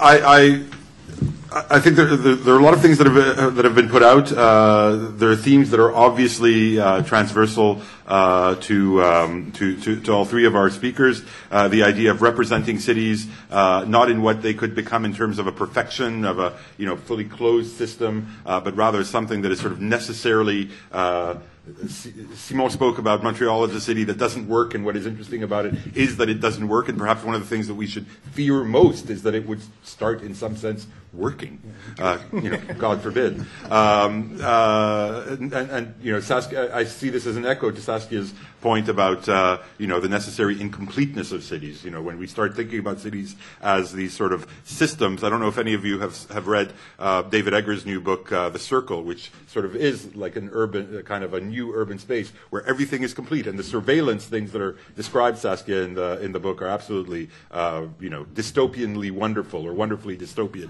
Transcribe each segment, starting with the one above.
I think there are a lot of things that have been put out. There are themes that are obviously transversal to all three of our speakers. The idea of representing cities not in what they could become in terms of a perfection of a fully closed system, but rather something that is sort of necessarily. Simon spoke about Montreal as a city that doesn't work, and what is interesting about it is that it doesn't work, and perhaps one of the things that we should fear most is that it would start, in some sense, working. God forbid. Saskia, I see this as an echo to Saskia's point about the necessary incompleteness of cities. When we start thinking about cities as these sort of systems, I don't know if any of you have read David Egger's new book, The Circle, which sort of is like an urban kind of a new urban space where everything is complete, and the surveillance things that are described, Saskia, in the book are absolutely dystopianly wonderful or wonderfully dystopian.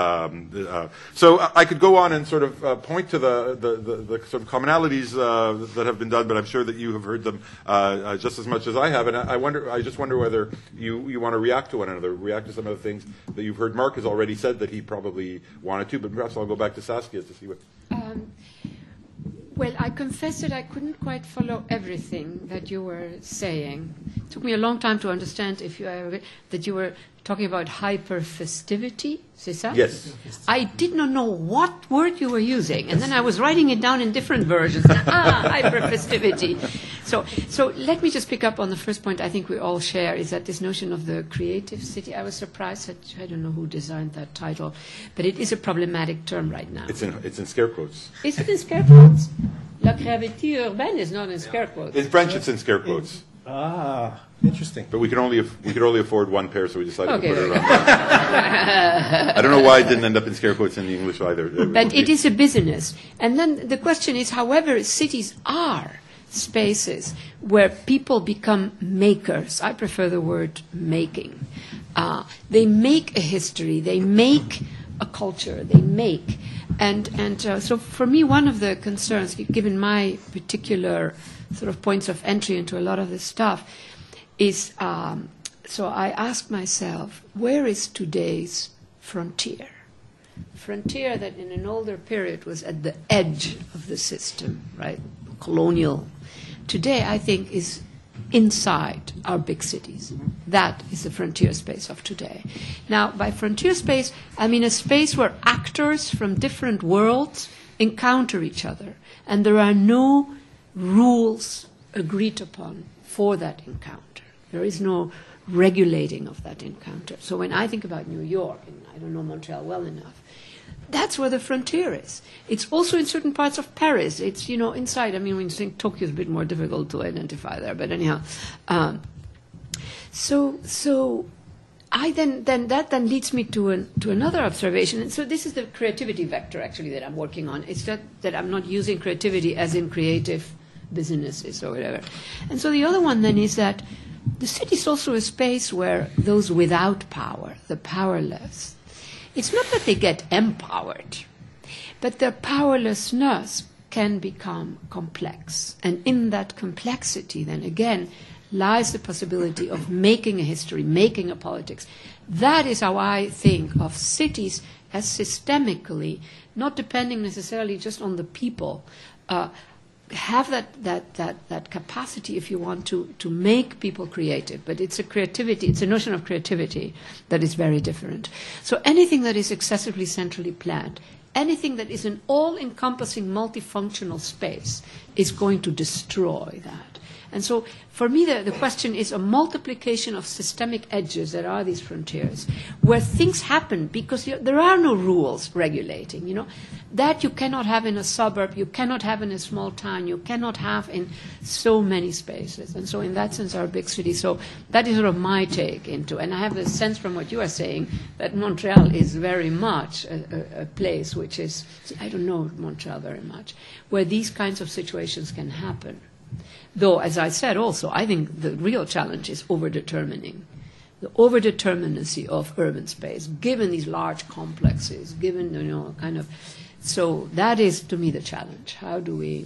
So I could go on and sort of point to the sort of commonalities that have been done, but I'm sure that you have heard them just as much as I have, and I just wonder whether you want to react to one another, react to some of the things that you've heard. Mark has already said that he probably wanted to, but perhaps I'll go back to Saskia to see what. Well, I confess that I couldn't quite follow everything that you were saying. It took me a long time to understand that you were talking about hyper-festivity, c'est ça? Yes. I did not know what word you were using, and then I was writing it down in different versions. Hyper-festivity. So let me just pick up on the first point I think we all share, is that this notion of the creative city. I was surprised that, I don't know who designed that title, but it is a problematic term right now. It's in scare quotes. Is it in scare quotes? La créativité urbaine is not in scare quotes. In French, it's in scare quotes. Interesting. But we could only afford one pair, so we decided to put it around. Okay. I don't know why it didn't end up in scare quotes in the English either. But it is a business. And then the question is, however, cities are spaces where people become makers. I prefer the word making. They make a history. They make a culture. They make. So for me, one of the concerns, given my particular sort of points of entry into a lot of this stuff, is so I ask myself, where is today's frontier? Frontier that in an older period was at the edge of the system, right? Colonial. Today, I think, is inside our big cities. That is the frontier space of today. Now, by frontier space, I mean a space where actors from different worlds encounter each other, and there are no rules agreed upon for that encounter. There is no regulating of that encounter. So when I think about New York, and I don't know Montreal well enough, that's where the frontier is. It's also in certain parts of Paris. It's, inside. I mean, when you think Tokyo is a bit more difficult to identify there, but anyhow. So I then that leads me to another observation. And so this is the creativity vector, actually, that I'm working on. It's that I'm not using creativity as in creative businesses or whatever. And so the other one then is that the city is also a space where those without power, the powerless, it's not that they get empowered, but their powerlessness can become complex. And in that complexity, then again, lies the possibility of making a history, making a politics. That is how I think of cities as systemically, not depending necessarily just on the people, have that capacity, if you want, to make people creative. But it's a notion of creativity that is very different. So anything that is excessively centrally planned, anything that is an all-encompassing multifunctional space is going to destroy that. And so for me, the question is a multiplication of systemic edges that are these frontiers, where things happen because there are no rules regulating, That you cannot have in a suburb, you cannot have in a small town, you cannot have in so many spaces. And so in that sense, our big cities. So that is sort of my take into, and I have the sense from what you are saying that Montreal is very much a place which is, I don't know Montreal very much, where these kinds of situations can happen. Though, as I said also, I think the real challenge is overdetermining. The overdeterminacy of urban space, given these large complexes, given, kind of... So that is, to me, the challenge. How do we,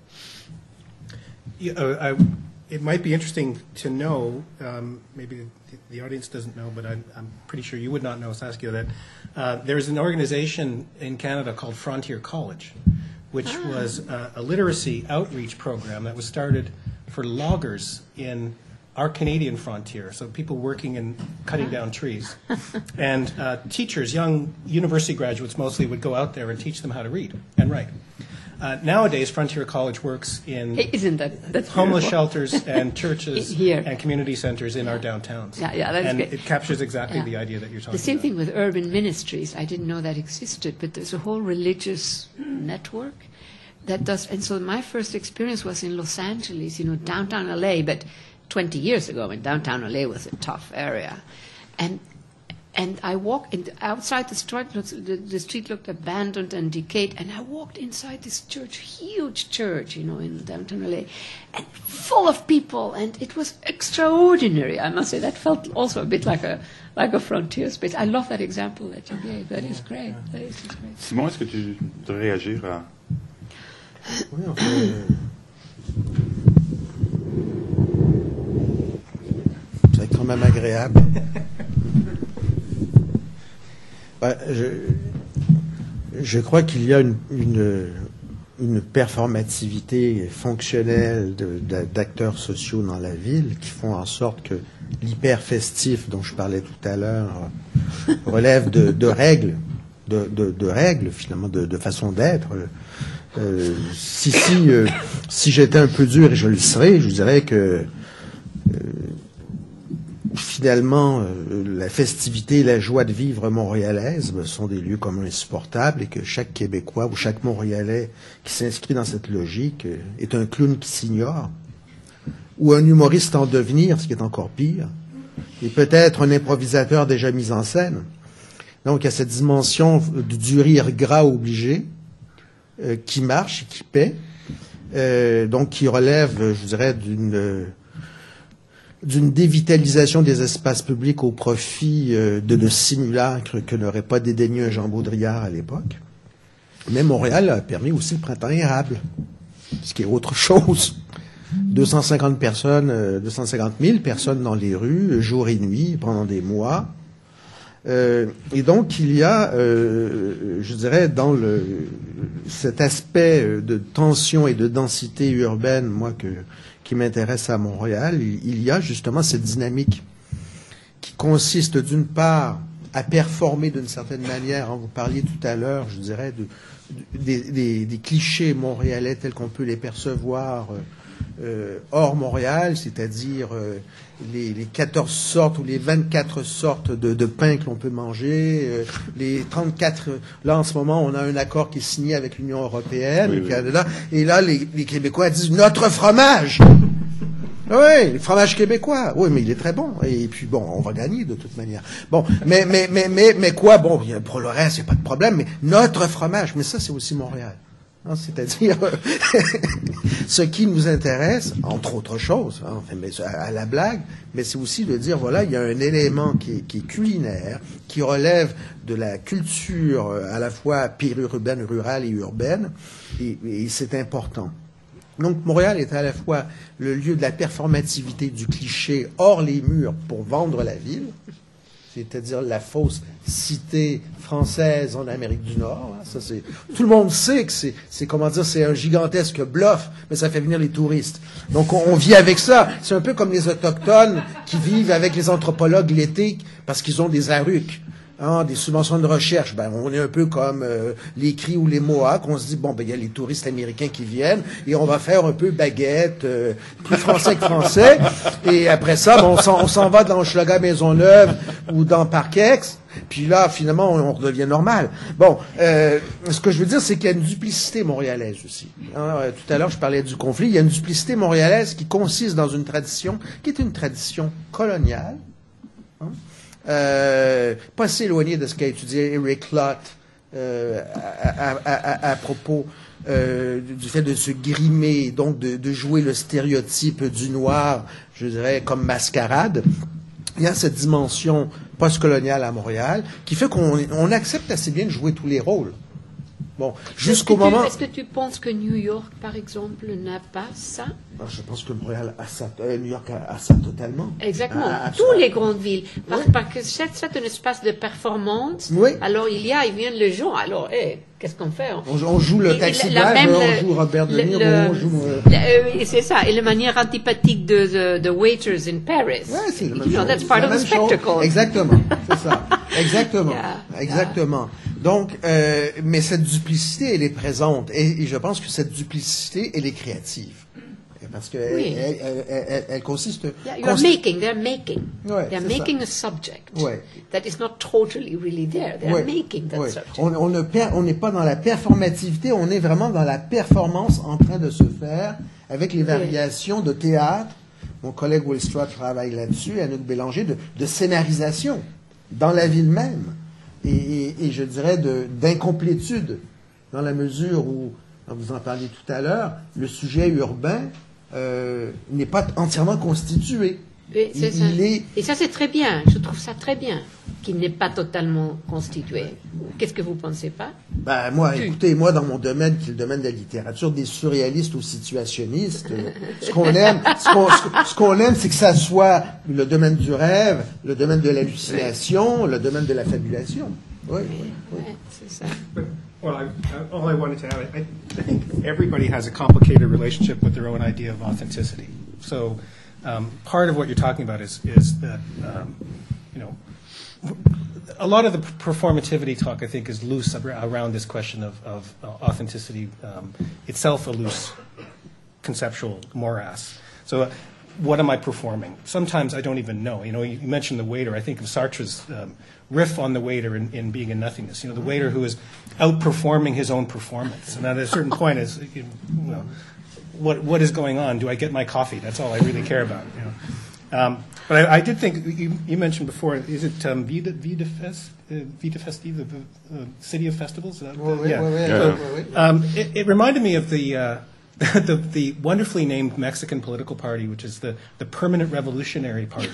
It might be interesting to know, maybe the audience doesn't know, but I'm pretty sure you would not know, Saskia, that there is an organization in Canada called Frontier College, which was a literacy outreach program that was started for loggers in our Canadian frontier, so people working in cutting down trees. And teachers, young university graduates mostly, would go out there and teach them how to read and write. Nowadays, Frontier College works in Isn't that's homeless beautiful. shelters and churches Here. and community centers in our downtowns. Yeah, that's and great. it captures exactly Yeah. the idea that you're talking The same about. thing with urban ministries. I didn't know that existed, but there's a whole religious network that does. And so my first experience was in Los Angeles, downtown LA, but 20 years ago when downtown LA was a tough area. And I walked outside the street looked abandoned and decayed, and I walked inside this church, huge church, in downtown LA, and full of people, and it was extraordinary, I must say. That felt also a bit like a frontier space. I love that example that you gave. That is great. That is just great. Simon, est-ce que tu voudrais réagir à... Oui, en fait, c'est quand même agréable. Je crois qu'il y a une performativité fonctionnelle d'acteurs sociaux dans la ville qui font en sorte que l'hyper-festif dont je parlais tout à l'heure relève de règles, de règles finalement, de façon d'être. Si j'étais un peu dur, et je le serais, je dirais que finalement, la festivité et la joie de vivre montréalaise sont des lieux communs insupportables et que chaque Québécois ou chaque Montréalais qui s'inscrit dans cette logique est un clown qui s'ignore ou un humoriste en devenir, ce qui est encore pire, et peut-être un improvisateur déjà mis en scène. Donc, il y a cette dimension du rire gras obligé qui marche et qui paie, donc qui relève, je dirais, d'une dévitalisation des espaces publics au profit de simulacres que n'aurait pas dédaigné un Jean Baudrillard à l'époque. Mais Montréal a permis aussi le printemps érable, ce qui est autre chose. 250 000 personnes dans les rues, jour et nuit, pendant des mois. Et donc, il y a, je dirais, dans cet aspect de tension et de densité urbaine, qui m'intéresse à Montréal, il y a justement cette dynamique qui consiste d'une part à performer d'une certaine manière. Vous parliez tout à l'heure, je dirais, des clichés montréalais tels qu'on peut les percevoir hors Montréal, c'est-à-dire les 14 sortes ou les 24 sortes de pain que l'on peut manger, les 34... Là, en ce moment, on a un accord qui est signé avec l'Union européenne, oui, au Canada, et là, les Québécois disent « Notre fromage !» Oui, le fromage québécois. Oui, mais il est très bon. Et puis, bon, on va gagner de toute manière. Bon, mais quoi? Bon, pour le reste, il n'y a pas de problème, mais notre fromage, mais ça, c'est aussi Montréal. Hein, c'est-à-dire, ce qui nous intéresse, entre autres choses, hein, enfin, mais à la blague, mais c'est aussi de dire, voilà, il y a un élément qui est culinaire, qui relève de la culture à la fois périurbaine, rurale et urbaine, et c'est important. Donc, Montréal est à la fois le lieu de la performativité du cliché hors les murs pour vendre la ville, c'est-à-dire la fausse cité française en Amérique du Nord. Hein, ça, tout le monde sait que c'est comment dire, c'est un gigantesque bluff, mais ça fait venir les touristes. Donc, on vit avec ça. C'est un peu comme les Autochtones qui vivent avec les anthropologues l'été parce qu'ils ont des arrucs. Hein, des subventions de recherche, on est un peu comme les Cris ou les Mohawks. On se dit, il y a les touristes américains qui viennent et on va faire un peu baguette, plus français que français. Et après ça, on s'en va dans Hochelaga Maisonneuve ou dans Parkex. Puis là, finalement, on redevient normal. Bon, ce que je veux dire, c'est qu'il y a une duplicité montréalaise aussi. Hein, tout à l'heure, je parlais du conflit. Il y a une duplicité montréalaise qui consiste dans une tradition qui est une tradition coloniale. Hein, pas s'éloigner de ce qu'a étudié Eric Lott à propos du fait de se grimer, donc de jouer le stéréotype du noir, je dirais, comme mascarade. Il y a cette dimension post-coloniale à Montréal qui fait qu'on accepte assez bien de jouer tous les rôles. Bon, jusqu'au moment... Est-ce que tu penses que New York, par exemple, n'a pas ça? Alors, je pense que Montréal a ça, New York a ça totalement. Exactement. Absolument. Toutes les grandes villes. Parce Oui. que c'est un espace de performance. Oui. Alors, ils viennent les gens. Alors, qu'est-ce qu'on fait? On joue le Taxi Driver, on joue Robert De Niro, on joue... c'est ça. Et la manière antipathique de waiters in Paris. Ouais, c'est la même You know, chose. that's part C'est of la the même chose. spectacle. Exactement, c'est ça. Exactement, Yeah, exactement. Donc, mais cette duplicité, elle est présente, et je pense que cette duplicité, elle est créative, parce que Oui. elle consiste. Yeah, they're making Ouais, they're c'est making a subject Ouais. that is not totally really there. They're Ouais, making that ouais. subject. On n'est pas dans la performativité, on est vraiment dans la performance en train de se faire avec les variations de théâtre. Mon collègue Will Stroud travaille là-dessus, Anouk Bélanger, de scénarisation dans la ville même. Et je dirais d'incomplétude, dans la mesure où, vous en parliez tout à l'heure, le sujet urbain n'est pas entièrement constitué. Oui, c'est ça. Il est... Et ça, c'est très bien. Je trouve ça très bien qu'il n'est pas totalement constitué. Qu'est-ce que vous pensez pas? Ben, moi, écoutez, moi, dans mon domaine, qui est le domaine de la littérature, des surréalistes aux situationnistes, ce qu'on aime, ce qu'on aime, c'est que ça soit le domaine du rêve, le domaine de l'hallucination, le domaine de la fabulation. Oui, oui, oui. Ouais, c'est ça. Well, all I wanted to add, I think everybody has a complicated relationship with their own idea of authenticity. So part of what you're talking about is that, you know, a lot of the performativity talk, I think, is loose around this question of authenticity, itself a loose conceptual morass. So what am I performing? Sometimes I don't even know. You know, you mentioned the waiter. I think of Sartre's riff on the waiter in Being in Nothingness. You know, the waiter who is outperforming his own performance. And at a certain point is, you know, what is going on? Do I get my coffee? That's all I really care about. You know? But I did think, you mentioned before, is it Vida Festive, the City of Festivals? It reminded me of the wonderfully named Mexican political party, which is the Permanent Revolutionary Party.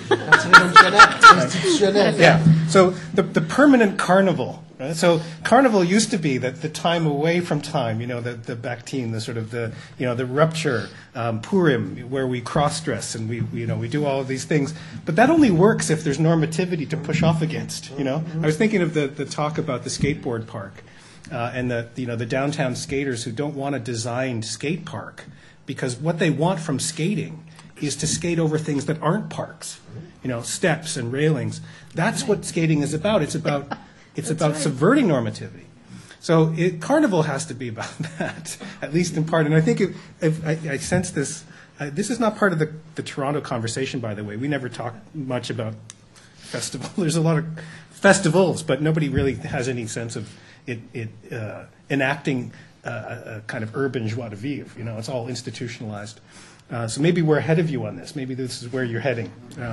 Yeah. So the permanent carnival. Right? So carnival used to be the time away from time. You know, the Bakhtin, the sort of the rupture, Purim, where we cross dress and we do all of these things. But that only works if there's normativity to push off against. You know, I was thinking of the talk about the skateboard park. And the downtown skaters who don't want a designed skate park, because what they want from skating is to skate over things that aren't parks, you know, steps and railings. That's what skating is about. It's about subverting normativity. So Carnival has to be about that, at least in part. And I think I sense this. This is not part of the Toronto conversation, by the way. We never talk much about festival. There's a lot of festivals, but nobody really has any sense of it enacting a kind of urban joie de vivre. You know, it's all institutionalized. So maybe we're ahead of you on this. Maybe this is where you're heading.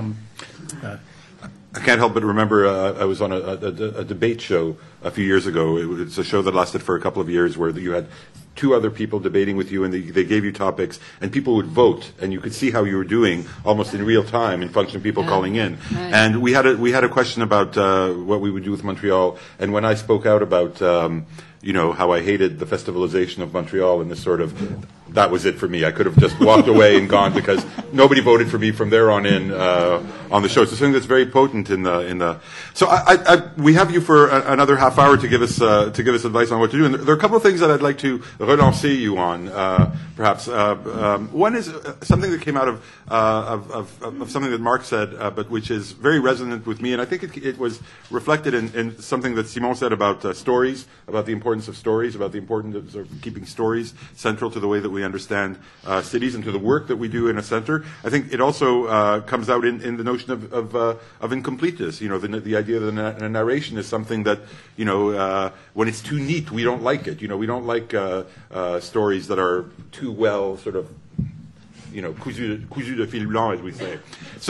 I can't help but remember I was on a debate show a few years ago. It's a show that lasted for a couple of years where you had two other people debating with you, and they gave you topics, and people would vote, and you could see how you were doing almost in real time in function of people calling in. Right. And we had a question about what we would do with Montreal, and when I spoke out about how I hated the festivalization of Montreal and this sort of, that was it for me. I could have just walked away and gone because nobody voted for me from there on in on the show. So something that's very potent in the. So we have you for another half hour to give us advice on what to do. And there are a couple of things that I'd like to relancer you on, perhaps. One is something that came out of something that Mark said, but which is very resonant with me, and I think it was reflected in something that Simon said about stories, about the importance of stories, about the importance of sort of keeping stories central to the way that we understand cities and to the work that we do in a center. I think it also comes out in the notion of incompleteness. You know, the idea that a narration is something that, when it's too neat, we don't like it. You know, we don't like stories that are too well sort of, cousu de fil blanc, as we say. So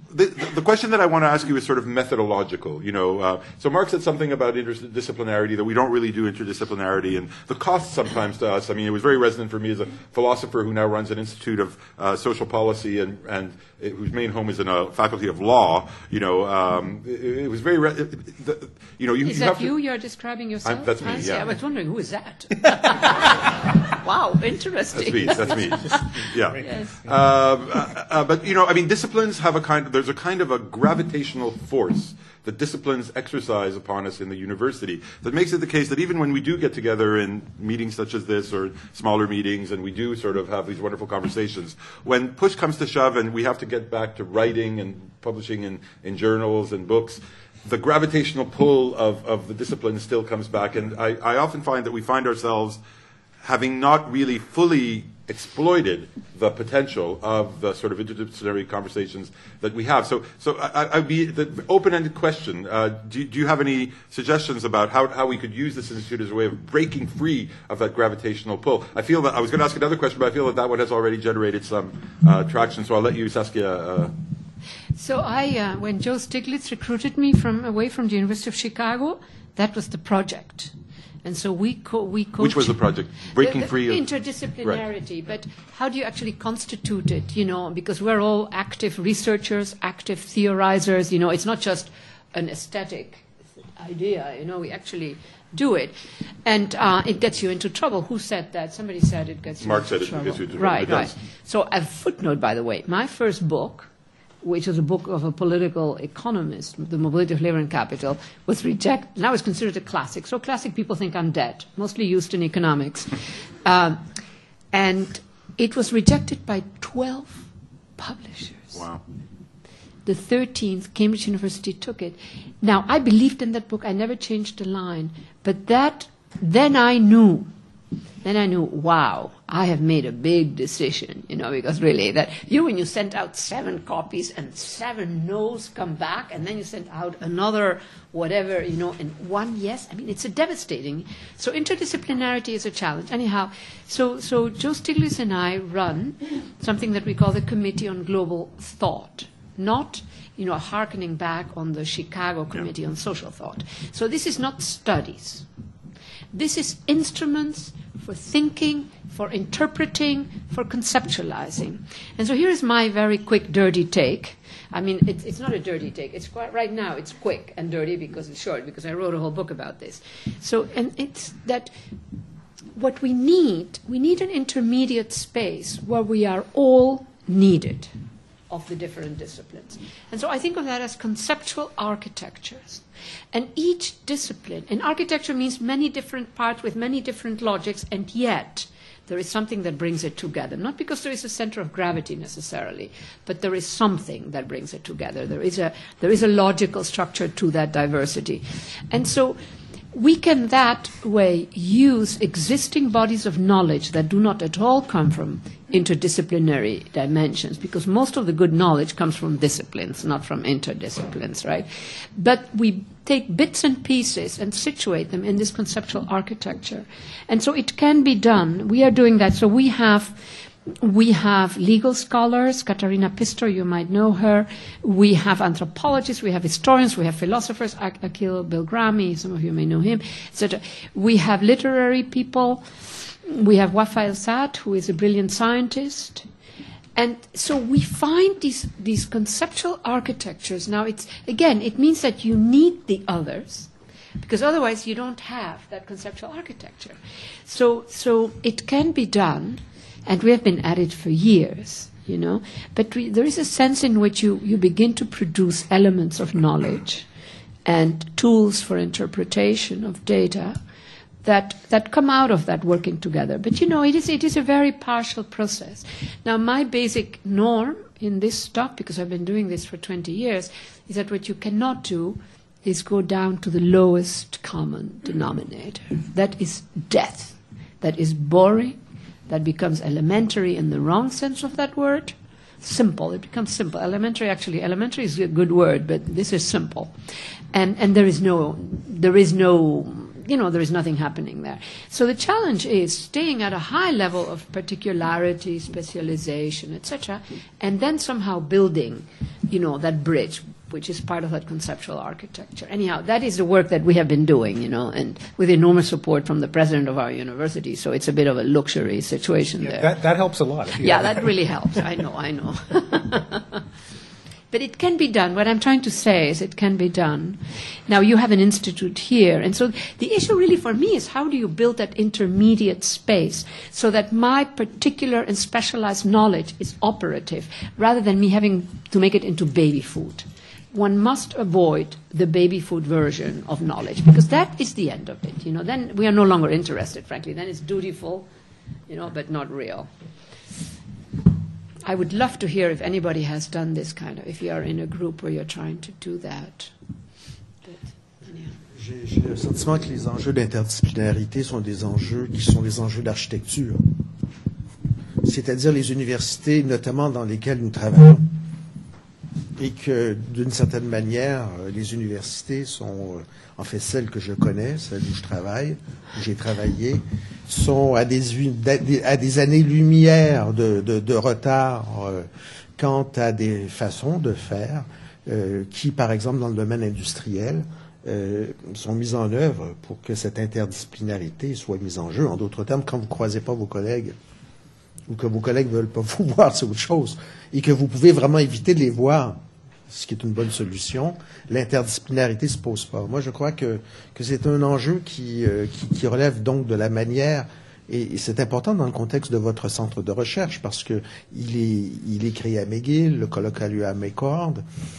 the question that I want to ask you is sort of methodological. So Mark said something about interdisciplinarity, that we don't really do interdisciplinarity, and the cost sometimes to us. I mean, it was very resonant for me as a philosopher who now runs an institute of social policy and whose main home is in a faculty of law. It was very. Is that you? You're describing yourself? That's me. Yeah. I was wondering, who is that? Wow, interesting. That's me. Yeah. Yes. But I mean, disciplines have there's a kind of a gravitational force that disciplines exercise upon us in the university that makes it the case that even when we do get together in meetings such as this or smaller meetings, and we do sort of have these wonderful conversations, when push comes to shove and we have to get back to writing and publishing in journals and books, the gravitational pull of the discipline still comes back. And I often find that we find ourselves having not really fully exploited the potential of the sort of interdisciplinary conversations that we have. So I'd be the open-ended question. Do you have any suggestions about how we could use this institute as a way of breaking free of that gravitational pull? I feel that I was going to ask another question, but I feel that one has already generated some traction. So I'll let you, Saskia. So when Joe Stiglitz recruited me away from the University of Chicago, that was the project. And so we Which was the project? Breaking free of interdisciplinarity. Right. But how do you actually constitute it? Because we're all active researchers, active theorizers. It's not just an aesthetic idea. We actually do it, and it gets you into trouble. Who said that? Somebody said it gets you Mark into said trouble. It gets you into trouble. Right. So a footnote, by the way. My first book, which was a book of a political economist, The Mobility of Labor and Capital, was rejected. Now it's considered a classic. So classic people think I'm dead, mostly used in economics. And it was rejected by 12 publishers. Wow. The 13th, Cambridge University took it. Now, I believed in that book. I never changed a line. But then I knew, wow, I have made a big decision, because really when you send out 7 copies and 7 no's come back, and then you send out another whatever, and 1 yes, I mean, it's a devastating. So interdisciplinarity is a challenge. Anyhow, so Joe Stiglitz and I run something that we call the Committee on Global Thought, not hearkening back on the Chicago Committee on Social Thought. So this is not studies. This is instruments for thinking, for interpreting, for conceptualizing. And so here is my very quick, dirty take. I mean, it's not a dirty take. It's quite, right now, it's quick and dirty because it's short, because I wrote a whole book about this. So, and it's that what we need an intermediate space where we are all needed of the different disciplines. And so I think of that as conceptual architectures. And each discipline, and architecture means many different parts with many different logics, and yet there is something that brings it together. Not because there is a center of gravity necessarily, but there is something that brings it together. There is a logical structure to that diversity. And so we can that way use existing bodies of knowledge that do not at all come from interdisciplinary dimensions, because most of the good knowledge comes from disciplines, not from interdisciplines, right? But we take bits and pieces and situate them in this conceptual architecture. And so it can be done. We are doing that. So we have legal scholars, Katharina Pistor, you might know her. We have anthropologists, we have historians, we have philosophers, Akhil Belgrami, some of you may know him, etc. We have literary people. We have Wafa El-Saad, who is a brilliant scientist. And so we find these conceptual architectures. Now, it means that you need the others, because otherwise you don't have that conceptual architecture. So it can be done. And we have been at it for years, But there is a sense in which you begin to produce elements of knowledge and tools for interpretation of data that come out of that working together. But, it is a very partial process. Now, my basic norm in this stuff, because I've been doing this for 20 years, is that what you cannot do is go down to the lowest common denominator. That is death. That is boring. That becomes elementary in the wrong sense of that word. Simple. It becomes simple. Elementary is a good word, but this is simple. And there is nothing happening there. So the challenge is staying at a high level of particularity, specialization, etc., and then somehow building that bridge, which is part of that conceptual architecture. Anyhow, that is the work that we have been doing, and with enormous support from the president of our university. So it's a bit of a luxury situation there. That helps a lot. Yeah, that really helps. I know. But it can be done. What I'm trying to say is it can be done. Now, you have an institute here. And so the issue really for me is how do you build that intermediate space so that my particular and specialized knowledge is operative rather than me having to make it into baby food. One must avoid the baby food version of knowledge because that is the end of it. Then we are no longer interested, frankly. Then it's dutiful, but not real. I would love to hear if anybody has done this if you are in a group where you're trying to do that. J'ai le sentiment que les enjeux d'interdisciplinarité sont des enjeux qui sont des enjeux d'architecture. C'est-à-dire les universités, notamment dans lesquelles nous travaillons, et que, d'une certaine manière, les universités sont, en fait, celles que je connais, celles où je travaille, où j'ai travaillé, sont à des années-lumière de retard quant à des façons de faire qui, par exemple, dans le domaine industriel, sont mises en œuvre pour que cette interdisciplinarité soit mise en jeu. En d'autres termes, quand vous ne croisez pas vos collègues ou que vos collègues ne veulent pas vous voir, c'est autre chose, et que vous pouvez vraiment éviter de les voir, ce qui est une bonne solution, l'interdisciplinarité ne se pose pas. Moi, je crois que c'est un enjeu qui relève donc de la manière, et c'est important dans le contexte de votre centre de recherche, parce que il est créé à McGill, le colloque a lieu à McCord,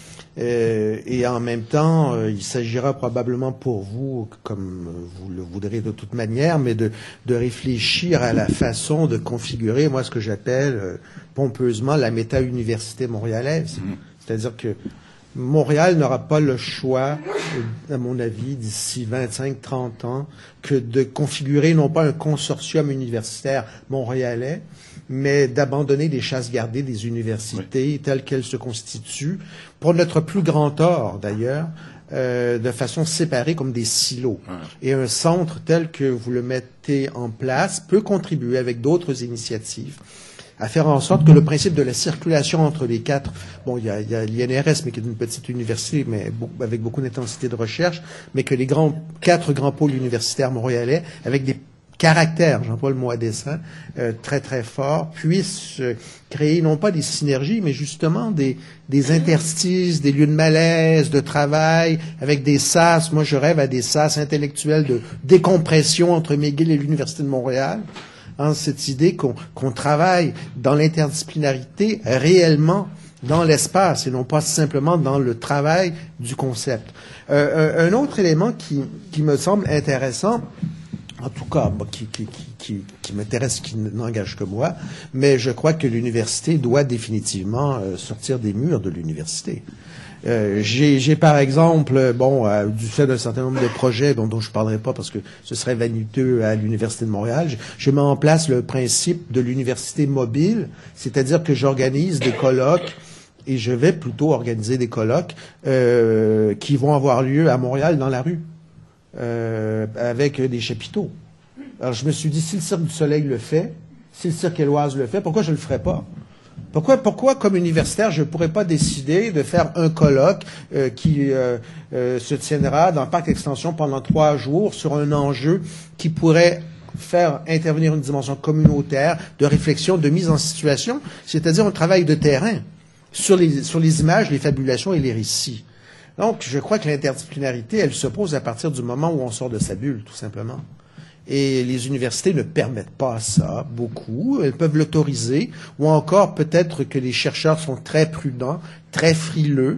et en même temps, il s'agira probablement pour vous, comme vous le voudrez de toute manière, mais de réfléchir à la façon de configurer, moi, ce que j'appelle pompeusement la méta-université montréalaise. C'est-à-dire que Montréal n'aura pas le choix, à mon avis, d'ici 25-30 ans, que de configurer non pas un consortium universitaire montréalais, mais d'abandonner les chasses gardées des universités telles qu'elles se constituent, pour notre plus grand tort d'ailleurs, de façon séparée comme des silos. Et un centre tel que vous le mettez en place peut contribuer avec d'autres initiatives à faire en sorte que le principe de la circulation entre les quatre, bon, il y a l'INRS, mais qui est une petite université, mais avec beaucoup d'intensité de recherche, mais que les quatre grands pôles universitaires montréalais, avec des caractères, j'emploie le mot à dessein, très très forts, puissent créer non pas des synergies, mais justement des interstices, des lieux de malaise, de travail, avec des sas. Moi, je rêve à des sas intellectuels de décompression entre McGill et l'Université de Montréal. Cette idée qu'on travaille dans l'interdisciplinarité réellement dans l'espace et non pas simplement dans le travail du concept. Un autre élément qui me semble intéressant, en tout cas qui m'intéresse, qui n'engage que moi, mais je crois que l'université doit définitivement sortir des murs de l'université. J'ai par exemple, du fait d'un certain nombre de projets dont je ne parlerai pas parce que ce serait vaniteux à l'Université de Montréal, je mets en place le principe de l'université mobile, c'est-à-dire que j'organise des colloques et je vais plutôt organiser des colloques qui vont avoir lieu à Montréal dans la rue avec des chapiteaux. Alors je me suis dit, si le Cirque du Soleil le fait, si le Cirque Éloise le fait, pourquoi je ne le ferais pas? Pourquoi, comme universitaire, je ne pourrais pas décider de faire un colloque qui se tiendra dans le parc d'extension pendant 3 jours sur un enjeu qui pourrait faire intervenir une dimension communautaire de réflexion, de mise en situation, c'est-à-dire un travail de terrain sur les images, les fabulations et les récits. Donc, je crois que l'interdisciplinarité, elle se pose à partir du moment où on sort de sa bulle, tout simplement. Et les universités ne permettent pas ça, beaucoup. Elles peuvent l'autoriser, ou encore peut-être que les chercheurs sont très prudents, très frileux,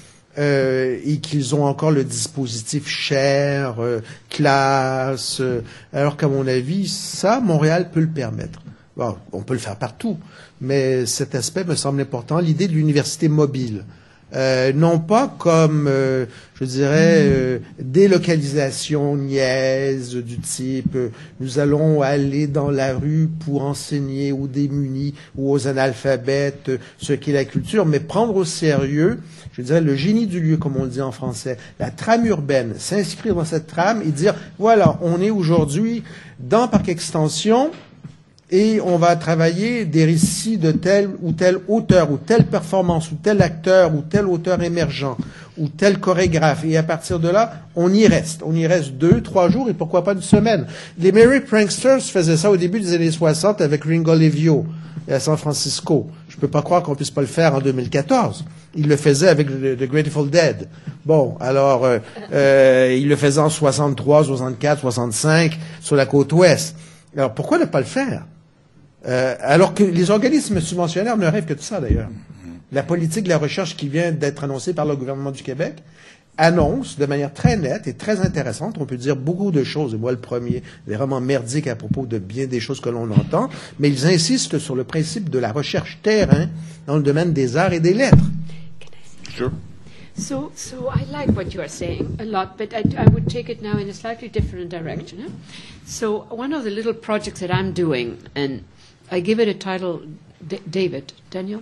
et qu'ils ont encore le dispositif cher, classe, alors qu'à mon avis, ça, Montréal peut le permettre. Bon, on peut le faire partout, mais cet aspect me semble important. L'idée de l'université mobile. Non pas comme, je dirais, délocalisation niaise du type nous allons aller dans la rue pour enseigner aux démunis ou aux analphabètes ce qu'est la culture, mais prendre au sérieux, je dirais, le génie du lieu, comme on le dit en français, la trame urbaine, s'inscrire dans cette trame et dire, voilà, on est aujourd'hui dans Parc Extension, et on va travailler des récits de tel auteur, ou telle performance, ou tel acteur, ou tel auteur émergent, ou tel chorégraphe. Et à partir de là, on y reste. On y reste 2, 3 jours et pourquoi pas une semaine. Les Merry Pranksters faisaient ça au début des années 60 avec Ringo Livio à San Francisco. Je peux pas croire qu'on puisse pas le faire en 2014. Il le faisait avec The Grateful Dead. Bon, alors, il le faisait en 63, 64, 65 sur la côte ouest. Alors, pourquoi ne pas le faire? Alors que les organismes subventionnaires ne rêvent que de ça, d'ailleurs. La politique de la recherche qui vient d'être annoncée par le gouvernement du Québec annonce de manière très nette et très intéressante, on peut dire beaucoup de choses, et moi le premier, vraiment merdique à propos de bien des choses que l'on entend, mais ils insistent sur le principe de la recherche terrain dans le domaine des arts et des lettres. Sure. So I like what you are saying a lot, but I would take it now in a slightly different direction. Huh? So one of the little projects that I'm doing, and I give it a title, Daniel.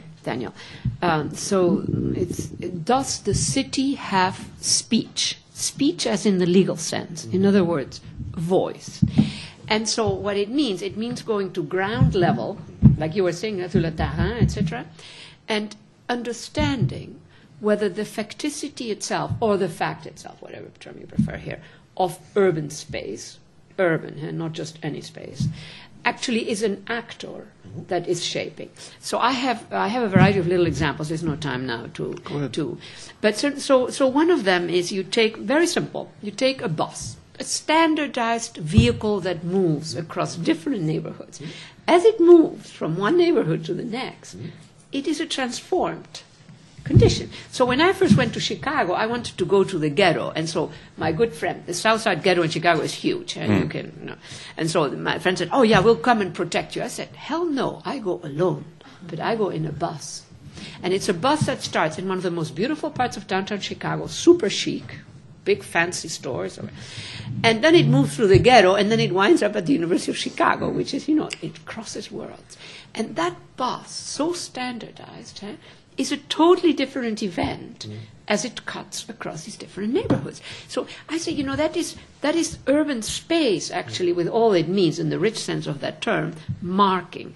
So it's, does the city have speech? Speech as in the legal sense. In other words, voice. And so what it means going to ground level, like you were saying, sur le terrain, etc., and understanding whether the facticity itself, or the fact itself, whatever term you prefer here, of urban space, urban, and not just any space, actually is an actor that is shaping. So I have a variety of little examples. There's no time now to. But so one of them is you take, very simple, you take a bus, a standardized vehicle that moves across different neighborhoods. As it moves from one neighborhood to the next, it is a transformed condition. So when I first went to Chicago, I wanted to go to the ghetto, and so my good friend, the South Side ghetto in Chicago is huge, and you can, and so my friend said, "Oh yeah, we'll come and protect you." I said, "Hell no, I go alone, but I go in a bus, and it's a bus that starts in one of the most beautiful parts of downtown Chicago, super chic, big fancy stores, and then it moves through the ghetto, and then it winds up at the University of Chicago, which is, it crosses worlds, and that bus, so standardized, is a totally different event as it cuts across these different neighborhoods. So I say, that is urban space, actually, with all it means in the rich sense of that term, marking.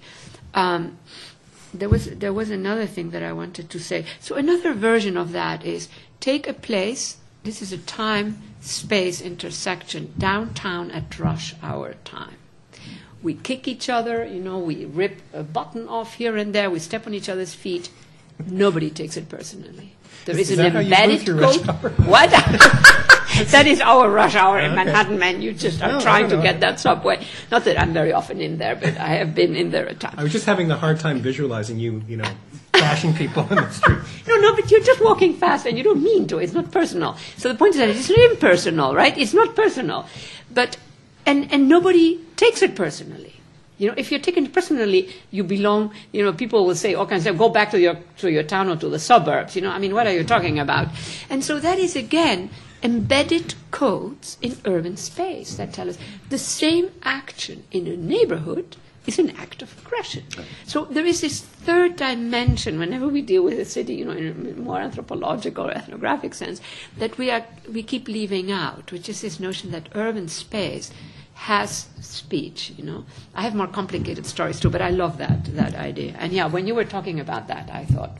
There was another thing that I wanted to say. So another version of that is take a place, this is a time-space intersection, downtown at rush hour time. We kick each other, we rip a button off here and there, we step on each other's feet. Nobody takes it personally. There is an embedded code. What? That is our rush hour in Manhattan, man. You just are trying to get that subway. Not that I'm very often in there, but I have been in there at times. I was just having a hard time visualizing you, bashing people in the street. No, but you're just walking fast and you don't mean to. It's not personal. So the point is that it's impersonal, right? It's not personal. But, and nobody takes it personally. If you're taken personally, you belong, people will say all kinds of, go back to your town or to the suburbs, what are you talking about? And so that is, again, embedded codes in urban space that tell us the same action in a neighborhood is an act of aggression. So there is this third dimension whenever we deal with a city, in a more anthropological or ethnographic sense, that we keep leaving out, which is this notion that urban space has speech, I have more complicated stories too, but I love that idea. And yeah, when you were talking about that, I thought.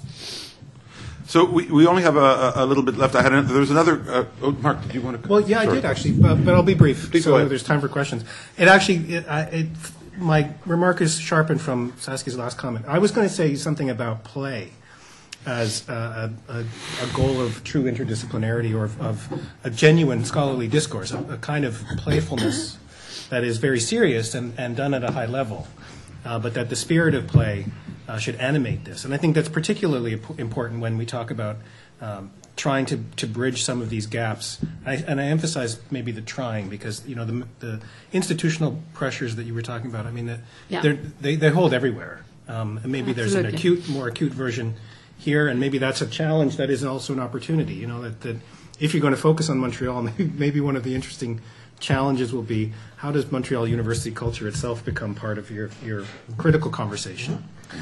So we only have a little bit left. There was another. Mark, did you want to? Well, yeah, Sorry. I did actually, but I'll be brief. Please go ahead. There's time for questions. It actually, my remark is sharpened from Saskia's last comment. I was going to say something about play as a goal of true interdisciplinarity or of a genuine scholarly discourse, a kind of playfulness that is very serious and done at a high level, but that the spirit of play should animate this. And I think that's particularly important when we talk about trying to bridge some of these gaps. And I emphasize maybe the trying because, the institutional pressures that you were talking about, they hold everywhere. And maybe there's an more acute version here, and maybe that's a challenge that is also an opportunity, that if you're going to focus on Montreal, maybe one of the interesting challenges will be how does Montreal University culture itself become part of your critical conversation?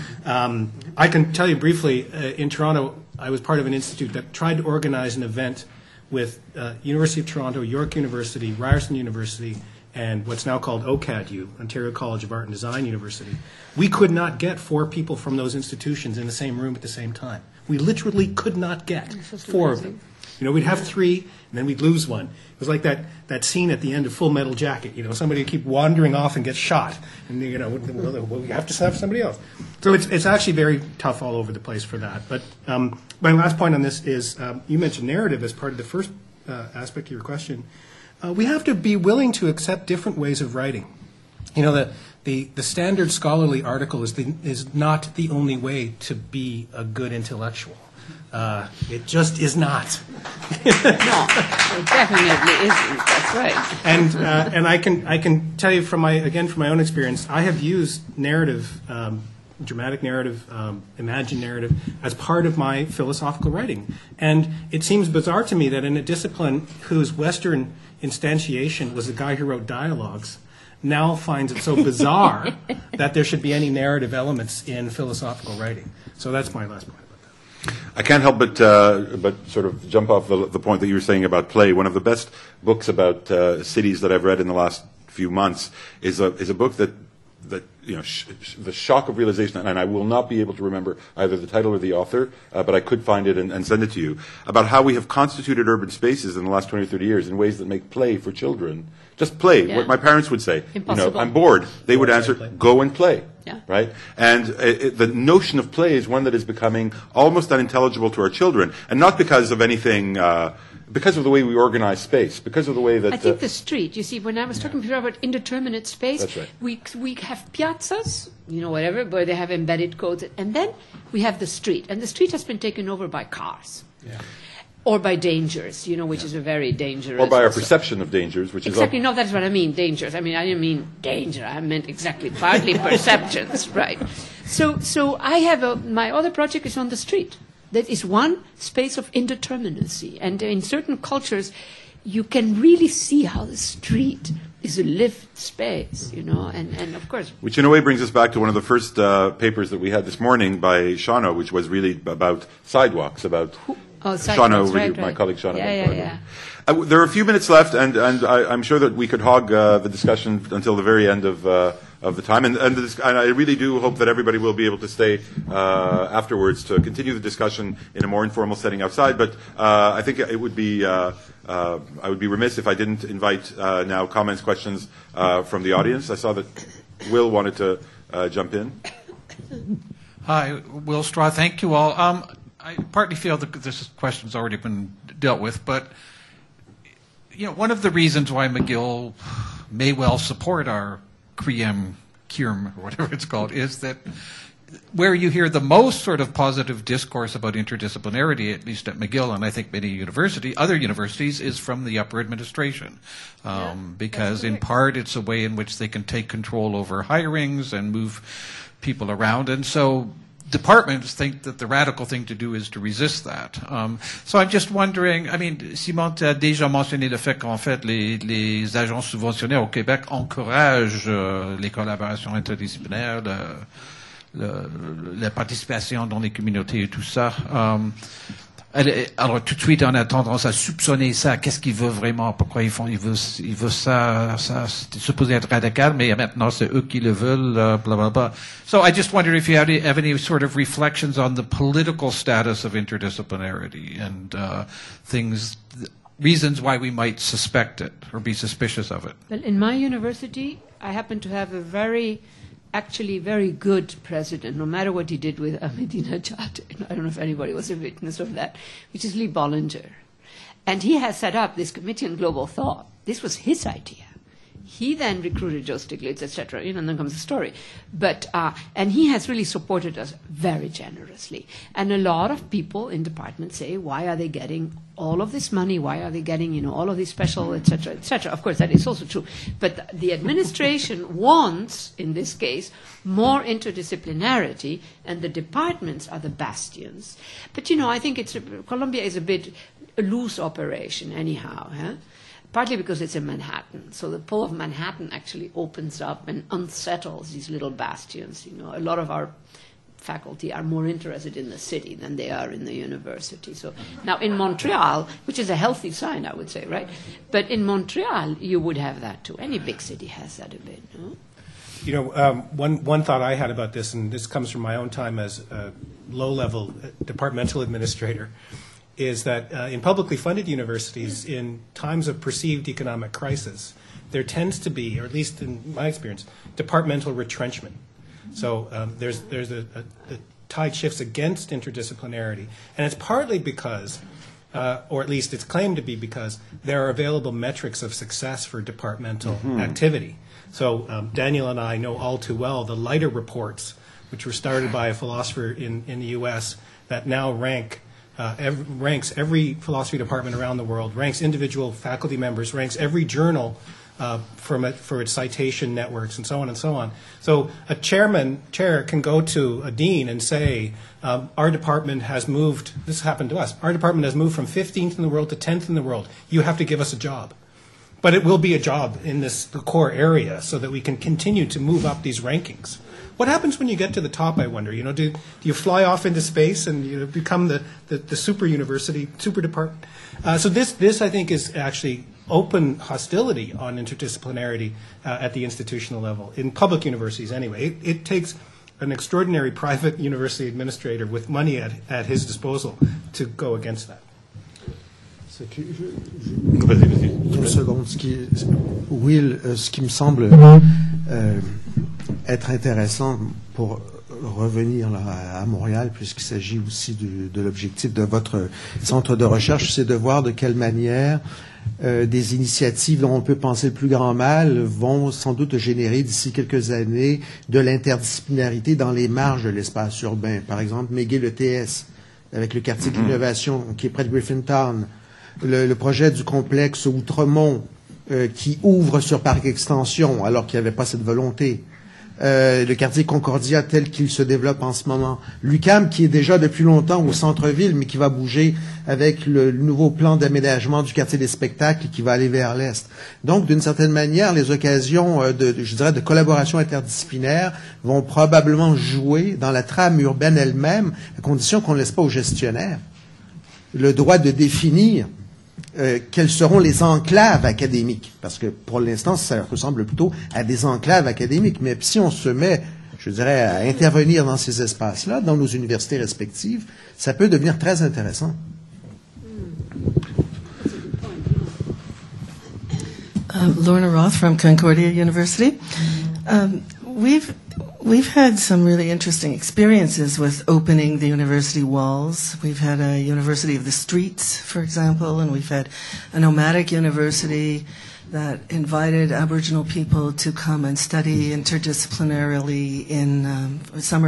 I can tell you briefly, in Toronto, I was part of an institute that tried to organize an event with University of Toronto, York University, Ryerson University, and what's now called OCADU, Ontario College of Art and Design University, we could not get 4 people from those institutions in the same room at the same time. We literally could not get 4 of them. We'd have 3, and then we'd lose one. It was like that scene at the end of Full Metal Jacket. Somebody would keep wandering off and get shot, and well, we have to have somebody else. So it's actually very tough all over the place for that. But my last point on this is you mentioned narrative as part of the first aspect of your question. We have to be willing to accept different ways of writing. The standard scholarly article is not the only way to be a good intellectual. It just is not. No, it definitely isn't. That's right. And I can tell you from my own experience, I have used narrative, dramatic narrative, imagined narrative as part of my philosophical writing. And it seems bizarre to me that in a discipline whose Western instantiation was the guy who wrote dialogues, now finds it so bizarre that there should be any narrative elements in philosophical writing. So that's my last point. I can't help but sort of jump off the point that you were saying about play. One of the best books about cities that I've read in the last few months is a book that the shock of realization, and I will not be able to remember either the title or the author, but I could find it and send it to you, about how we have constituted urban spaces in the last 20 or 30 years in ways that make play for children. Just play. Yeah. What my parents would say. Impossible. I'm bored. They would answer, go and play. Yeah. Right? And the notion of play is one that is becoming almost unintelligible to our children, and not because of anything, because of the way we organize space, because of the way that... I think the street, you see, when I was talking before about indeterminate space, that's right. we have piazzas, whatever, where they have embedded codes, and then we have the street, and the street has been taken over by cars. Yeah. Or by dangers, which is a very dangerous... Or by our perception of dangers, which exactly, is... no, that's what I mean, dangers. I didn't mean danger. I meant exactly, partly perceptions, right. So I have my other project is on the street. That is one space of indeterminacy. And in certain cultures, you can really see how the street is a lived space, and of course... Which in a way brings us back to one of the first papers that we had this morning by Shauno, which was really about sidewalks, about... Shauno, right. My colleague Shauno. Yeah. There are a few minutes left, and I'm sure that we could hog the discussion until the very end of the time. And I really do hope that everybody will be able to stay afterwards to continue the discussion in a more informal setting outside. But I think it would be I would be remiss if I didn't invite now comments, questions from the audience. I saw that Will wanted to jump in. Hi, Will Straw. Thank you all. I partly feel that this question's already been dealt with, but one of the reasons why McGill may well support our CRIEM, or whatever it's called, is that where you hear the most sort of positive discourse about interdisciplinarity, at least at McGill and I think many other universities, is from the upper administration. Because in part it's a way in which they can take control over hirings and move people around. And so departments think that the radical thing to do is to resist that. So I'm just wondering, Simon, tu as déjà mentionné le fait qu'en fait, les agences subventionnaires au Québec encouragent les collaborations interdisciplinaires, la participation dans les communautés et tout ça. Alors tout de suite, on a tendance à soupçonner ça. Qu'est-ce qu'il veut vraiment? Pourquoi il veut ça? C'était supposé être radical, mais maintenant c'est eux qui le veulent. Blah blah blah. So I just wonder if you have any sort of reflections on the political status of interdisciplinarity and reasons why we might suspect it or be suspicious of it. Well, in my university, I happen to have a very good president, no matter what he did with Ahmadinejad. I don't know if anybody was a witness of that, which is Lee Bollinger. And he has set up this Committee on Global Thought. This was his idea. He then recruited Joe Stiglitz, etc., and then comes the story. But, and he has really supported us very generously. And a lot of people in departments say, why are they getting all of this money? Why are they getting, all of these special, etc., etc.? Of course, that is also true. But the administration wants, in this case, more interdisciplinarity, and the departments are the bastions. But, I think Columbia is a bit a loose operation anyhow, huh? Partly because it's in Manhattan. So the pull of Manhattan actually opens up and unsettles these little bastions. A lot of our faculty are more interested in the city than they are in the university. So now in Montreal, which is a healthy sign, I would say, right? But in Montreal, you would have that too. Any big city has that a bit, no? You know, one thought I had about this, and this comes from my own time as a low-level departmental administrator, is that in publicly funded universities, in times of perceived economic crisis, there tends to be, or at least in my experience, departmental retrenchment. So there's the tide shifts against interdisciplinarity, and it's partly because, or at least it's claimed to be because, there are available metrics of success for departmental activity. So Daniel and I know all too well the Leiter reports, which were started by a philosopher in the U.S. that now ranks every philosophy department around the world, ranks individual faculty members, ranks every journal for its citation networks, and so on and so on. So a chair can go to a dean and say, our department has moved, this happened to us, our department has moved from 15th in the world to 10th in the world. You have to give us a job. But it will be a job in the core area so that we can continue to move up these rankings. What happens when you get to the top, I wonder? You know, do you fly off into space and become the super university, super department? So this, I think, is actually open hostility on interdisciplinarity at the institutional level, in public universities anyway. It takes an extraordinary private university administrator with money at his disposal to go against that. Une seconde. Ce qui me semble être intéressant pour revenir là, à Montréal, puisqu'il s'agit aussi de l'objectif de votre centre de recherche, c'est de voir de quelle manière des initiatives dont on peut penser le plus grand mal vont sans doute générer d'ici quelques années de l'interdisciplinarité dans les marges de l'espace urbain. Par exemple, McGill ETS, avec le quartier de l'innovation qui est près de Griffintown, le projet du complexe Outremont qui ouvre sur Parc Extension alors qu'il n'y avait pas cette volonté. Le quartier Concordia tel qu'il se développe en ce moment. L'UQAM qui est déjà depuis longtemps au centre-ville mais qui va bouger avec le nouveau plan d'aménagement du quartier des spectacles qui va aller vers l'est. Donc, d'une certaine manière, les occasions de collaboration interdisciplinaire vont probablement jouer dans la trame urbaine elle-même, à condition qu'on ne laisse pas aux gestionnaires le droit de définir quelles seront les enclaves académiques. Parce que pour l'instant, ça ressemble plutôt à des enclaves académiques. Mais si on se met, je dirais, à intervenir dans ces espaces-là, dans nos universités respectives, ça peut devenir très intéressant. Lorna Roth from Concordia University. We've had some really interesting experiences with opening the university walls. We've had a University of the Streets, for example, and we've had a nomadic university that invited Aboriginal people to come and study interdisciplinarily in summer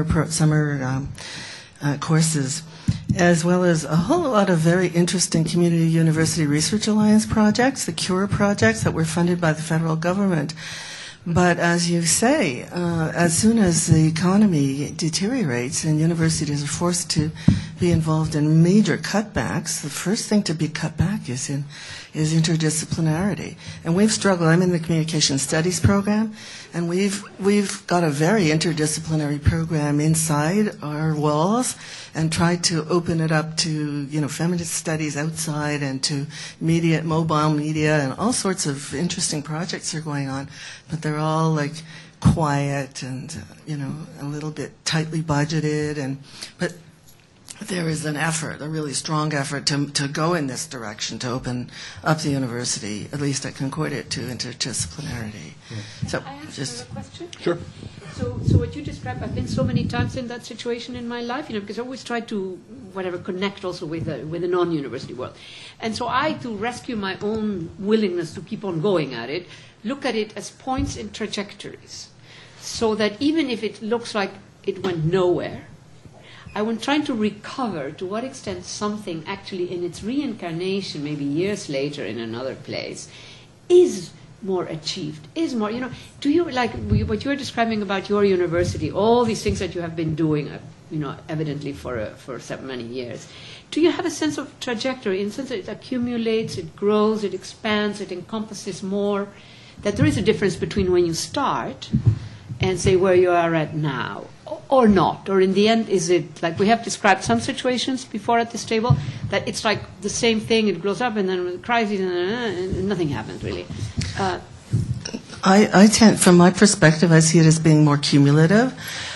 courses, as well as a whole lot of very interesting Community University Research Alliance projects, the CURE projects that were funded by the federal government. But as you say, as soon as the economy deteriorates and universities are forced to be involved in major cutbacks, the first thing to be cut back is interdisciplinarity. And we've struggled. I'm in the Communication Studies program, and we've got a very interdisciplinary program inside our walls, and tried to open it up to feminist studies outside and to media, mobile media, and all sorts of interesting projects are going on, but they're all like quiet and a little bit tightly budgeted, but there is an effort, a really strong effort to go in this direction, to open up the university, at least at Concordia, to interdisciplinarity. Yeah. So, I ask a question? Sure. So what you described, I've been so many times in that situation in my life, because I always try to, connect also with the non-university world. And so to rescue my own willingness to keep on going at it, look at it as points in trajectories. So that even if it looks like it went nowhere, I was trying to recover to what extent something actually in its reincarnation, maybe years later in another place, is more achieved, is more, do you, like what you're describing about your university, all these things that you have been doing, evidently for so many years, do you have a sense of trajectory, in the sense that it accumulates, it grows, it expands, it encompasses more, that there is a difference between when you start and say where you are at now, or not? Or in the end, is it like we have described some situations before at this table, that it's like the same thing, it grows up, and then with a crisis, and nothing happens really? I tend, from my perspective, I see it as being more cumulative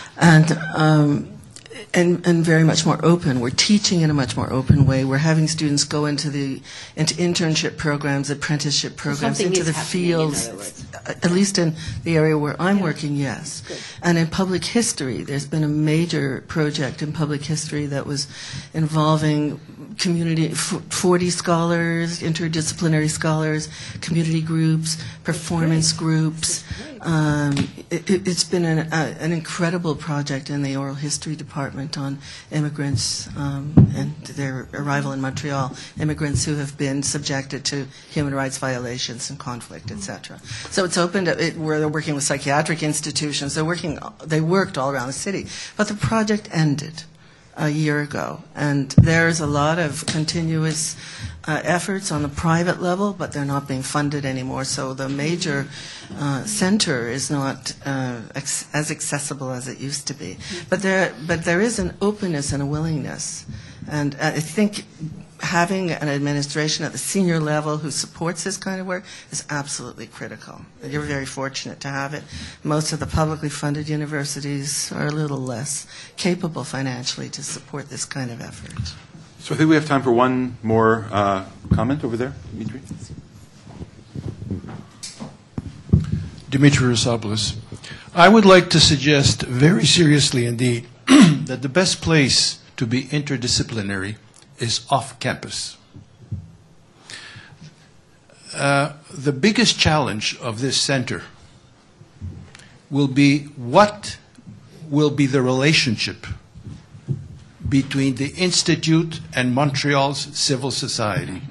and very much more open. We're teaching in a much more open way. We're having students go into internship programs, apprenticeship programs, Something into is the happening, fields. in other words. At least in the area where I'm working, yes. Good. And in public history, there's been a major project in public history that was involving community, 40 scholars, interdisciplinary scholars, community groups, performance groups. It's been an incredible project in the oral history department on immigrants and their arrival in Montreal, immigrants who have been subjected to human rights violations and conflict, etc. So it's opened up, where they're working with psychiatric institutions. They worked all around the city. But the project ended a year ago, and there's a lot of continuous efforts on the private level, but they're not being funded anymore. So the major center is not as accessible as it used to be. But there is an openness and a willingness, and I think having an administration at the senior level who supports this kind of work is absolutely critical. You're very fortunate to have it. Most of the publicly funded universities are a little less capable financially to support this kind of effort. So I think we have time for one more comment over there, Dimitri. Dimitri Rosopoulos. I would like to suggest very seriously indeed that the best place to be interdisciplinary is off campus. The biggest challenge of this center will be what will be the relationship between the Institute and Montreal's civil society.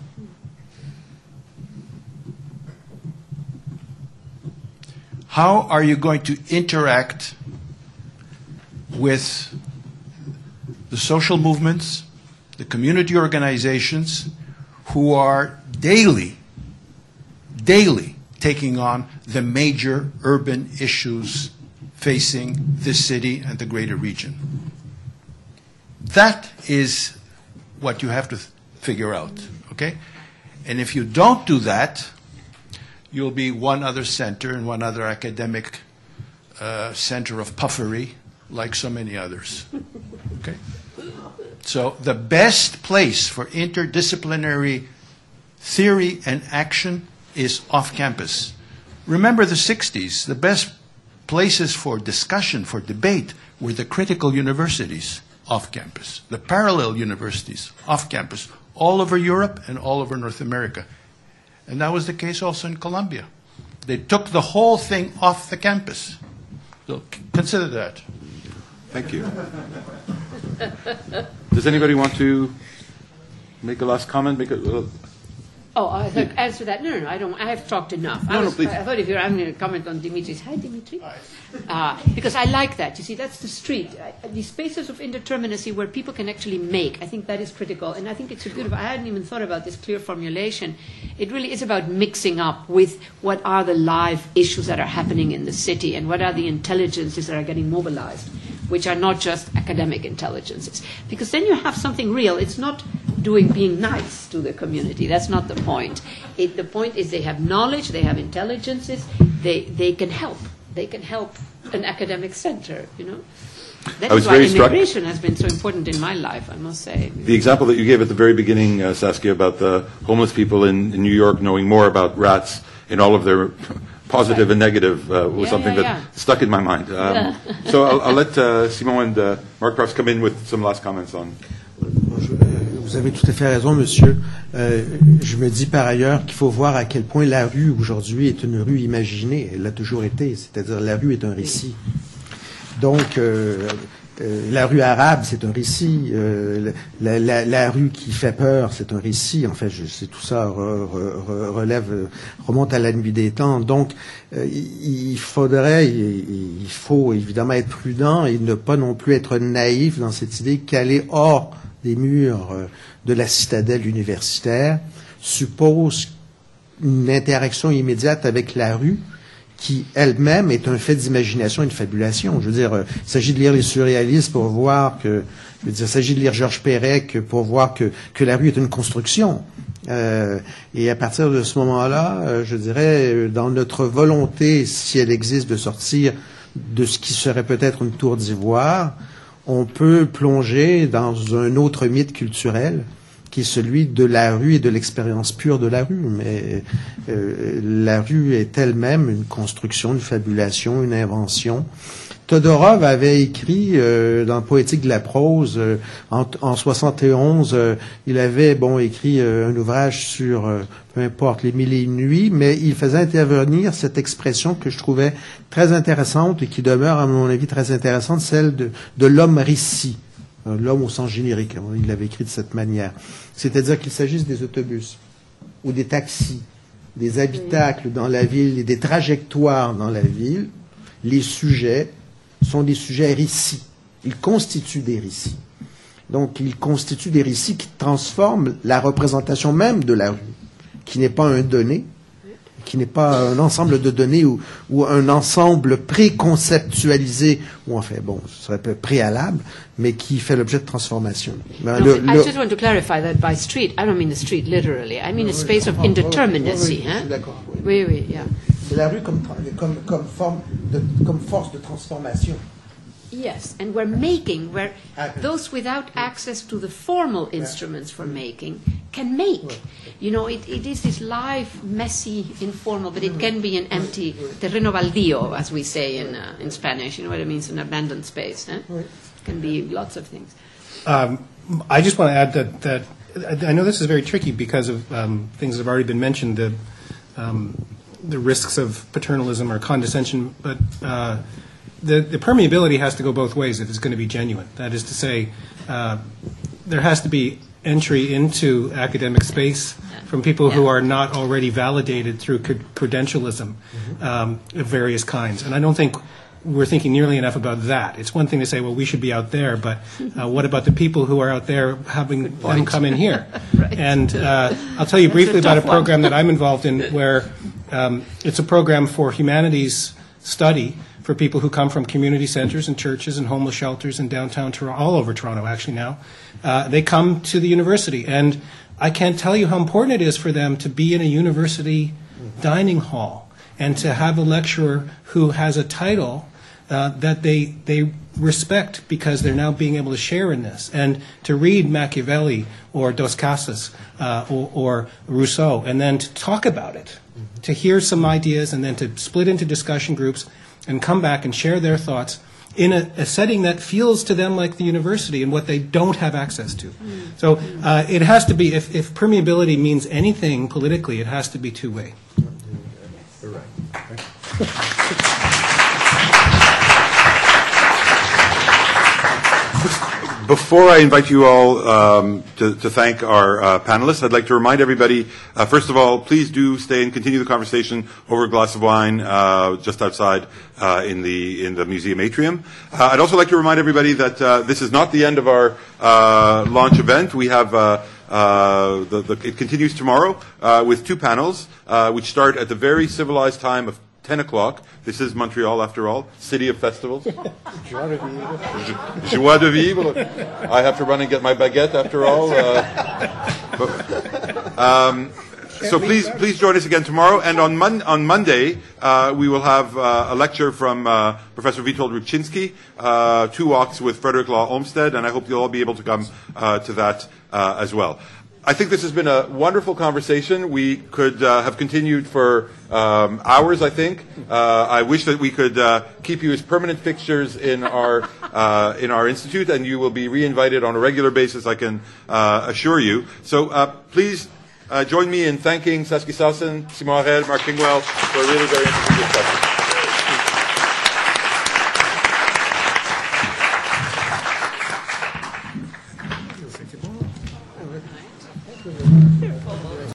How are you going to interact with the social movements, the community organizations who are daily taking on the major urban issues facing this city and the greater region? That is what you have to figure out, okay? And if you don't do that, you'll be one other center and one other academic center of puffery, like so many others, okay? So the best place for interdisciplinary theory and action is off campus. Remember the 60s, the best places for discussion, for debate, were the critical universities off campus, the parallel universities off campus, all over Europe and all over North America. And that was the case also in Columbia. They took the whole thing off the campus. So consider that. Thank you. Does anybody want to make a last comment? Oh, I thought, answer that. No, I don't. I have talked enough. No, please. I thought if you're having a comment on Dimitri's. Hi, Dimitri. Because I like that. You see, that's the street. These spaces of indeterminacy where people can actually make. I think that is critical. And I think it's a beautiful. I hadn't even thought about this clear formulation. It really is about mixing up with what are the live issues that are happening in the city and what are the intelligences that are getting mobilized, which are not just academic intelligences. Because then you have something real. It's not being nice to the community. That's not the point. The point is they have knowledge, they have intelligences, they can help. They can help an academic center, you know. That is why immigration has been so important in my life, I must say. The example that you gave at the very beginning, Saskia, about the homeless people in New York knowing more about rats in all of their positive and negative was something that stuck in my mind. So I'll let Simon and Mark perhaps come in with some last comments on. Vous avez tout à fait raison, monsieur. Je me dis par ailleurs qu'il faut voir à quel point la rue aujourd'hui est une rue imaginée. Elle l'a toujours été, c'est-à-dire la rue est un récit. Donc, la rue arabe, c'est un récit. La rue qui fait peur, c'est un récit. En fait, tout ça remonte à la nuit des temps. Donc, il faut évidemment être prudent et ne pas non plus être naïf dans cette idée qu'aller hors des murs de la citadelle universitaire suppose une interaction immédiate avec la rue qui elle-même est un fait d'imagination et de fabulation. Je veux dire, il s'agit de lire les surréalistes pour voir que, je veux dire, il s'agit de lire Georges Perec pour voir que la rue est une construction. Et à partir de ce moment-là, je dirais, dans notre volonté, si elle existe, de sortir de ce qui serait peut-être une tour d'ivoire, on peut plonger dans un autre mythe culturel qui est celui de la rue et de l'expérience pure de la rue. Mais la rue est elle-même une construction, une fabulation, une invention. Todorov avait écrit dans Poétique de la prose en 71, il avait écrit un ouvrage sur peu importe les mille et une nuits, mais il faisait intervenir cette expression que je trouvais très intéressante et qui demeure à mon avis très intéressante, celle de l'homme récit, l'homme au sens générique. Il l'avait écrit de cette manière. C'est-à-dire qu'il s'agisse des autobus ou des taxis, des habitacles dans la ville et des trajectoires dans la ville, les sujets sont des sujets récits. Ils constituent des récits. Donc, ils constituent des récits qui transforment la représentation même de la rue, qui n'est pas un donné, qui n'est pas un ensemble de données ou un ensemble préconceptualisé, ou enfin, ce serait préalable, mais qui fait l'objet de transformation. I just want to clarify that by street, I don't mean the street literally. I mean a space of indeterminacy. Oui, d'accord. Oui, yeah. C'est la rue comme force de transformation. Yes, and where those without access to the formal instruments for making can make. You know, it is this live, messy, informal, but it can be an empty terreno baldío, as we say in Spanish. You know what it means, an abandoned space. It can be lots of things. I just want to add that I know this is very tricky because of things that have already been mentioned, the risks of paternalism or condescension, but the permeability has to go both ways if it's going to be genuine. That is to say, there has to be entry into academic space from people who are not already validated through credentialism of various kinds. And I don't think we're thinking nearly enough about that. It's one thing to say, well, we should be out there, but what about the people who are out there having them come in here? Right. And I'll tell you briefly about a program that I'm involved in where it's a program for humanities study for people who come from community centers and churches and homeless shelters in downtown Toronto, all over Toronto actually now. They come to the university, and I can't tell you how important it is for them to be in a university dining hall and to have a lecturer who has a title that they respect because they're now being able to share in this, and to read Machiavelli or Dos Casas or Rousseau, and then to talk about it, to hear some ideas, and then to split into discussion groups and come back and share their thoughts in a setting that feels to them like the university and what they don't have access to. So it has to be, if permeability means anything politically, it has to be two-way. You're right. Before I invite you all to thank our panelists, I'd like to remind everybody, first of all, please do stay and continue the conversation over a glass of wine just outside in the museum atrium. I'd also like to remind everybody that this is not the end of our launch event. We have it continues tomorrow with two panels, which start at the very civilized time of 10 o'clock. This is Montreal, after all, city of festivals. Joie de vivre. Joie de vivre. I have to run and get my baguette, after all. So please join us again tomorrow. And on Monday, we will have a lecture from Professor Witold Rybczynski, Two Walks with Frederick Law Olmsted, and I hope you'll all be able to come to that as well. I think this has been a wonderful conversation. We could have continued for hours, I think. I wish that we could keep you as permanent fixtures in our institute, and you will be re-invited on a regular basis, I can assure you. So please join me in thanking Saskia Sassen, Simon Harel, Mark Kingwell for a really very interesting discussion.